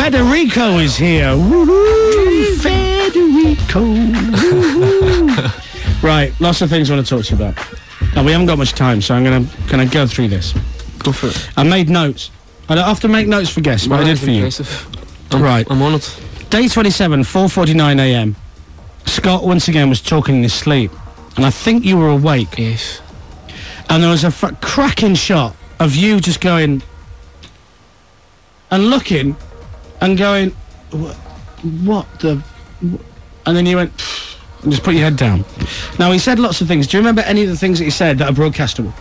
Federico is here. Woo-hoo, Federico. Woo-hoo. Right, lots of things I want to talk to you about. Now, we haven't got much time, so I'm going to go through this. Go for it. I made notes. I don't have to make notes for guests, but I did for you. Right. I'm honoured. Day 27, 4:49 a.m. Scott once again was talking in his sleep, and I think you were awake. Yes. And there was a cracking shot of you just going and looking and going, what the... And then you went, and just put your head down. Now, he said lots of things. Do you remember any of the things that he said that are broadcastable?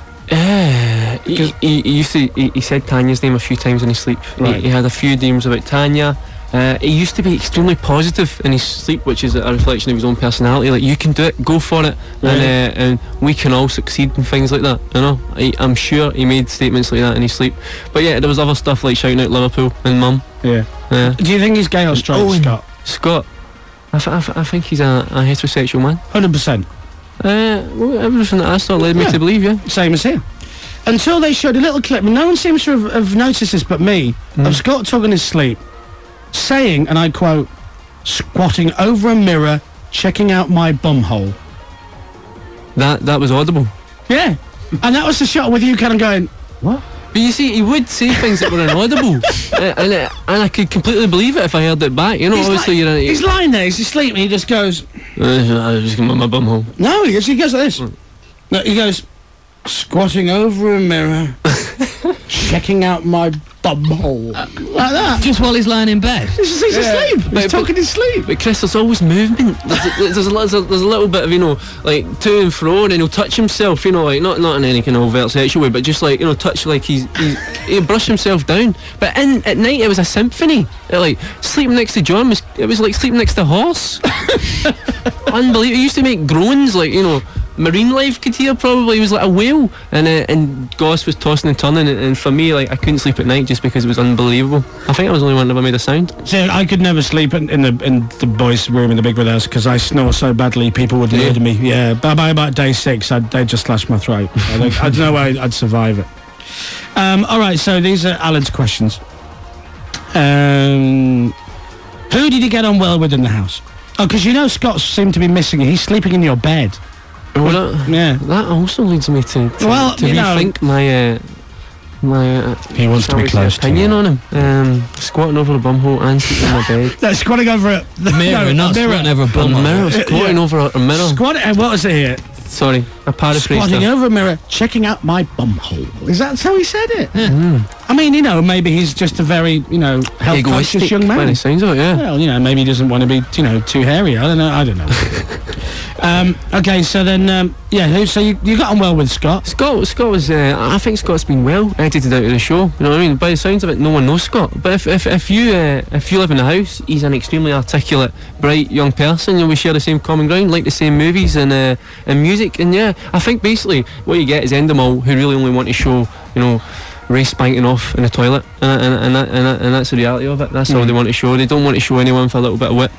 He said Tanya's name a few times in his sleep. Right. He had a few dreams about Tanya. He used to be extremely positive in his sleep, which is a reflection of his own personality. Like, you can do it, go for it, right. and we can all succeed in things like that. You know, I'm sure he made statements like that in his sleep. But yeah, there was other stuff like shouting out Liverpool and Mum. Yeah. Do you think he's gay or straight, Scott? Scott, I think he's a heterosexual man. 100%. Well, everything that I saw led me to believe, yeah. Same as here. Until they showed a little clip, and no one seems to have noticed this but me, of Scott talking in his sleep, saying, and I quote, squatting over a mirror, checking out my bumhole. That was audible. Yeah. And that was the shot with you kind of going, what? But you see, he would say things that were inaudible, and I could completely believe it if I heard it back. You know, he's lying there, he's asleep, and he just goes, I just come on my bumhole. No, he goes like this. No, he goes, squatting over a mirror, checking out my bumhole. Like that. Just while he's lying in bed? He's asleep. He's talking in his sleep. But Chris, there's always movement. There's a little bit of, you know, like to and fro, and then he'll touch himself, you know, like not in any kind of overt sexual way, but just like, you know, touch like he'll brush himself down. But at night it was a symphony. Like sleeping next to John it was like sleeping next to a horse. Unbelievable. He used to make groans like, you know, marine life could hear probably. He was like a whale, and Goss was tossing and turning, and for me, like, I couldn't sleep at night just because it was unbelievable. I think I was the only one that ever made a sound. So I could never sleep in the boys' room in the Big Red House because I snore so badly people would murder me. Yeah, by about day 6 they'd just slash my throat. I don't know way I'd survive it. Alright, so these are Alan's questions. Who did you get on well with in the house? Oh, because you know Scott seemed to be missing you. He's sleeping in your bed. Well, that also leads me to rethink my he wants to be close to opinion on him. Squatting over a bumhole and sleeping in my bed. No, squatting over the mirror, not squatting over a bumhole. Squatting over a mirror. Squatting. What was it here? Sorry, I paraphrased. Squatting over a mirror, checking out my bumhole. Is that how he said it? Yeah. I mean, you know, maybe he's just a very, you know, health-conscious young man. When it sounds like, yeah. Well, you know, maybe he doesn't want to be, you know, too hairy. I don't know. Okay, so then, so you got on well with Scott? Scott was, I think Scott's been well edited out of the show. You know what I mean? By the sounds of it, no one knows Scott. But if you live in the house, he's an extremely articulate, bright young person. You know, we share the same common ground, like the same movies and music. And yeah, I think basically what you get is Endemol, who really only want to show, you know, Ray spanking off in the toilet, and that's the reality of it. That's all they want to show. They don't want to show anyone for a little bit of wit.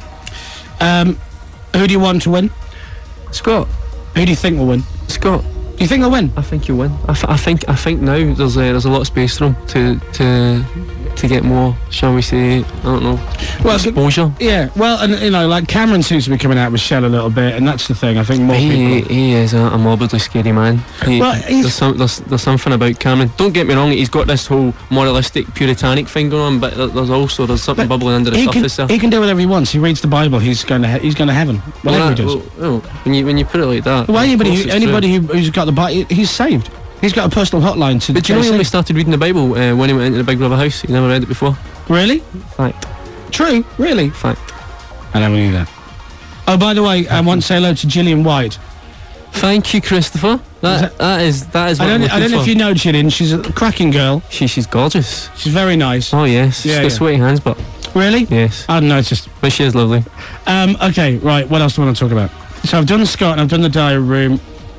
Who do you want to win? Scott. Who do you think will win? Scott. Do you think he'll win? I think he'll win. I think now there's a lot of space for him to get more, shall we say, I don't know, exposure. Yeah, well, and you know, like Cameron seems to be coming out with Shell a little bit, and that's the thing. I think more people. He is a morbidly scary man. There's something about Cameron. Don't get me wrong, he's got this whole moralistic, puritanic thing going on, but there's something bubbling under the surface there. He can do whatever he wants. He reads the Bible. He's going to heaven. Whatever he does. Well, when you put it like that. Well, anybody who's got the Bible, he's saved. He's got a personal hotline to. But do you know he only started reading the Bible when he went into the Big Brother house? He never read it before. Really? Fact. True. Really? Fact. I never knew that. Oh, by the way, I want to say hello to Gillian White. Thank you, Christopher. That is. What I don't know if you know Gillian. She's a cracking girl. She's gorgeous. She's very nice. Oh yes. She's got sweaty hands, but. Really? Yes. I hadn't noticed. But she is lovely. Okay. Right. What else do I want to talk about? So I've done the Scott and I've done the diary room.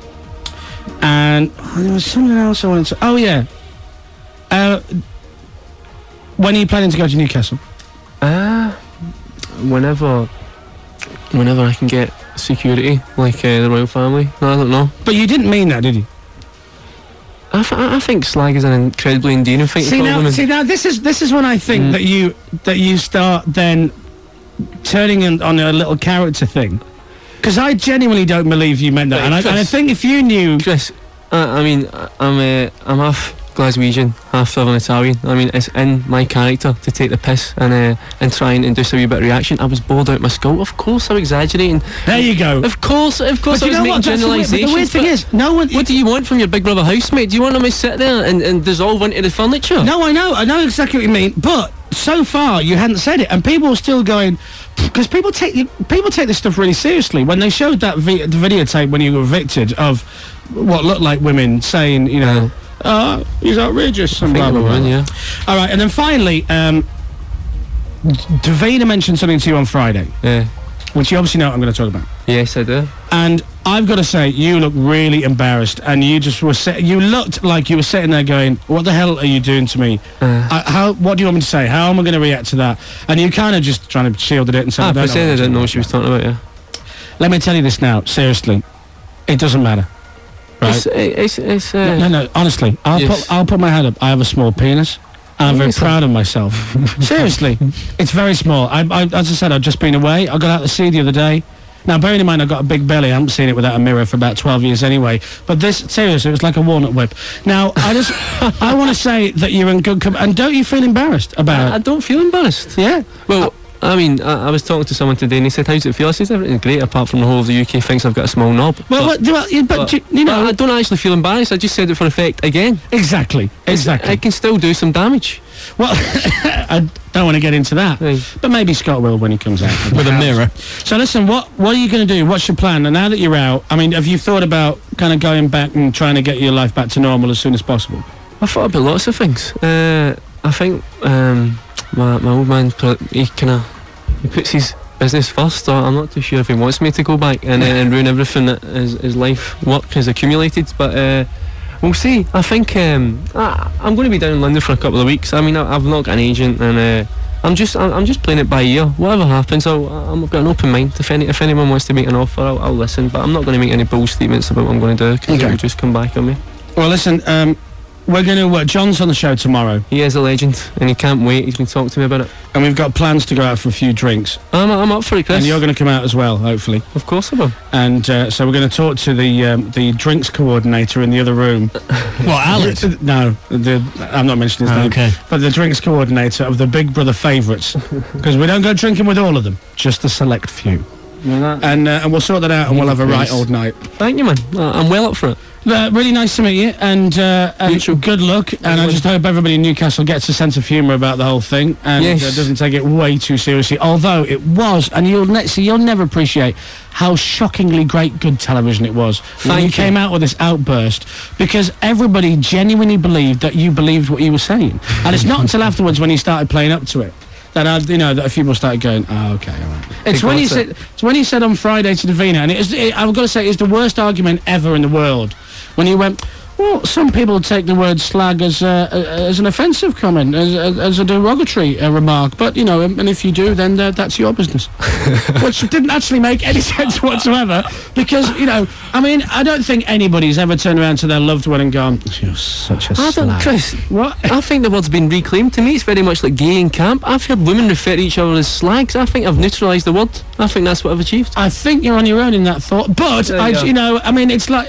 And there was something else I wanted to... Oh, yeah. When are you planning to go to Newcastle? Whenever I can get security, like the royal family. No, I don't know. But you didn't mean that, did you? I think slag is an incredibly endearing thing to call women. See now, this is when I think that you start then turning on a little character thing, because I genuinely don't believe you meant that, Right, and I think if you knew, Chris, I'm half Glaswegian, half Southern Italian. I mean, it's in my character to take the piss and try and induce a wee bit of reaction. I was bored out my skull. Of course, I'm exaggerating. There you go. Of course, I was making generalisations. The weird thing is, no one. What do you want from your Big Brother housemate? Do you want them to sit there and dissolve into the furniture? No, I know exactly what you mean, but so far you hadn't said it, and people are still going, because people take this stuff really seriously. When they showed that the videotape when you were evicted of what looked like women saying, you know, he's outrageous and blah blah blah. Yeah. All right, and then finally, Davina mentioned something to you on Friday, which you obviously know what I'm going to talk about. Yes, I do. And I've got to say, you look really embarrassed, and you just were you looked like you were sitting there going, "What the hell are you doing to me? What do you want me to say? How am I going to react to that?" And you kind of just trying to shielded it and said, I didn't know what she was talking about. Yeah. Let me tell you this now, seriously, it doesn't matter. Right? It's No, honestly, I'll put my hand up. I have a small penis. I'm very proud of myself. Seriously, it's very small. As I said, I've just been away. I got out to sea the other day. Now, bearing in mind, I've got a big belly. I haven't seen it without a mirror for about 12 years anyway. But this, seriously, it was like a walnut whip. Now, I want to say that you're in good company. And don't you feel embarrassed about it? I don't feel embarrassed. Yeah? Well, I mean, I was talking to someone today and he said, "How does it feel?" I said, "Everything's great apart from the whole of the UK thinks I've got a small knob." But you know... I don't actually feel embarrassed. I just said it for effect again. Exactly. I can still do some damage. Well, I don't want to get into that. Right. But maybe Scott will when he comes out. With a mirror. So listen, what are you going to do? What's your plan? And now that you're out, I mean, have you thought about kind of going back and trying to get your life back to normal as soon as possible? I thought about lots of things. I think my old man, he puts his business first. So I'm not too sure if he wants me to go back and ruin everything that his life work has accumulated. But we'll see. I think I'm going to be down in London for a couple of weeks. I mean, I've not got an agent, and I'm just playing it by ear. Whatever happens, I've got an open mind. If anyone wants to make an offer, I'll listen. But I'm not going to make any bold statements about what I'm going to do, because it'll just come back on me. Well, listen, we're going to... John's on the show tomorrow. He is a legend, and he can't wait. He's been talking to me about it. And we've got plans to go out for a few drinks. I'm up for it, Chris. And you're going to come out as well, hopefully. Of course I will. And so we're going to talk to the drinks coordinator in the other room. What, Alex? No, I'm not mentioning his name. Okay. But the drinks coordinator of the Big Brother favourites. Because we don't go drinking with all of them, just a select few. And we'll sort that out, and we'll have a right old night. Thank you, man. I'm well up for it. Really nice to meet you, and good luck. And I just hope everybody in Newcastle gets a sense of humour about the whole thing, and doesn't take it way too seriously. Although it was, and you'll never appreciate how shockingly great good television it was when you came out with this outburst, because everybody genuinely believed that you believed what you were saying, and it's not until afterwards when you started playing up to it that that a few people started going, "Oh, okay, all right." It's when he said on Friday to Davina, and I've got to say, it's the worst argument ever in the world. When he went, well, some people take the word slag as an offensive comment, as a derogatory remark, but and if you do, then that's your business. Which didn't actually make any sense whatsoever, because I mean, I don't think anybody's ever turned around to their loved one and gone, "You're such a slag." Chris, what? I think the word's been reclaimed. To me, it's very much like gay in camp. I've heard women refer to each other as slags. I think I've neutralised the word. I think that's what I've achieved. I think you're on your own in that thought, but I mean, it's like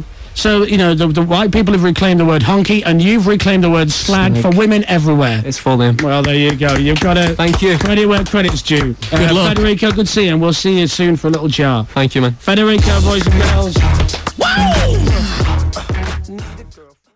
So, the white people have reclaimed the word honky, and you've reclaimed the word slag for women everywhere. It's for them. Well, there you go. You've got to... Thank you. Credit where credit's due. Good luck. Federico, good to see you, and we'll see you soon for a little jar. Thank you, man. Federico, boys and girls. Woo!